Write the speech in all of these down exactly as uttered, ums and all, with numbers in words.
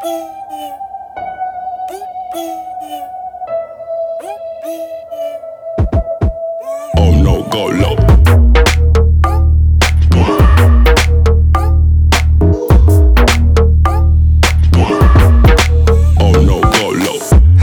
Oh no, go low. Oh no, go low.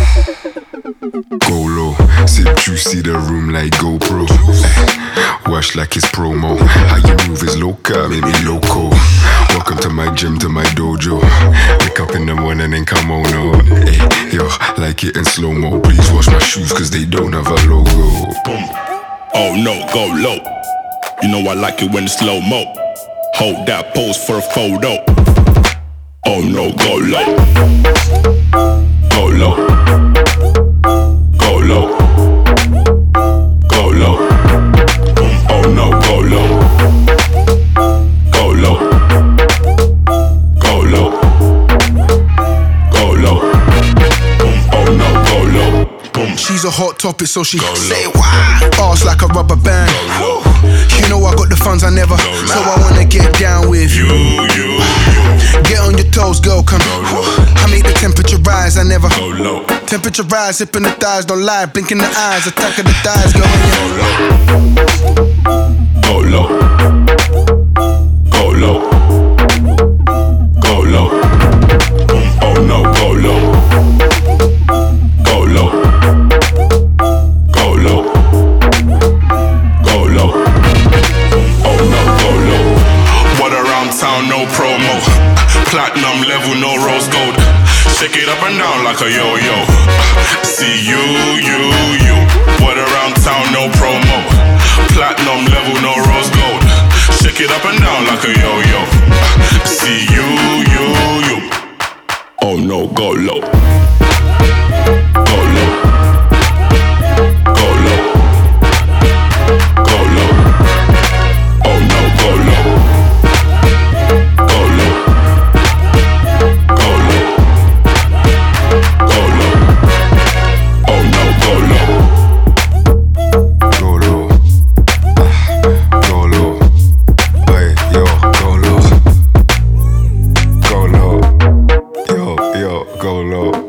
Go low, sip juicy the room like GoPro. Wash like it's promo. How you move is loca, make me loco. Welcome to my gym, to my dojo. Wake up in the morning and come on, oh. Hey, yo, like it in slow-mo. Please wash my shoes cause they don't have a logo. Boom. Oh no, go low. You know I like it when it's slow-mo. Hold that pose for a photo. Oh no, go low. Go low. Go low. Go low. Oh no, go low. Go low. Go low. Go low. Oh no, go low. She's a hot topic, so she Go say low. why? Ass like a rubber band. Go low. You know I got the funds I never, so I wanna get down with You, you, you. Get on your toes, girl, come. I make the temperature rise, I never. Go low. Temperature rise, zipping the thighs, don't lie, blinking the eyes, attack of the thighs, go on Go low. Go low. Go low. Oh no, go low. Go low. Go low. Go low. Oh no, go low. What around town, no promo. Platinum level, no rose gold. Shake it up and down like a yo-yo. See you, you, you. What around town, no promo. Platinum level, no rose gold. Shake it up and down like a yo-yo. See you, you, you. Oh no, go low. Go low. Go low. Go low. Oh no, go low. Go low. Go low. Go low. Oh no, go low. Go low. Go low. Hey, yo, go low. Go low. Yo, yo, go low.